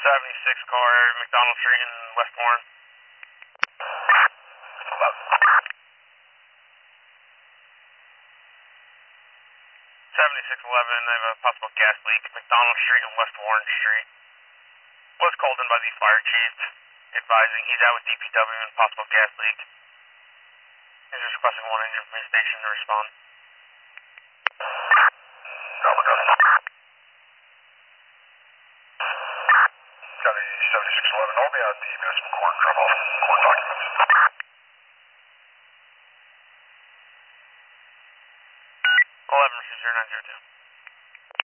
76 car, McDonald Street in West Warren. 7611, I have a possible gas leak, McDonald Street and West Warren Street. Was called in by the fire chief, advising he's out with DPW and possible gas leak. He's just requesting one engine from his station to respond. County 7611, I'll be at the municipal court and drop off court documents. 11 receives 0902.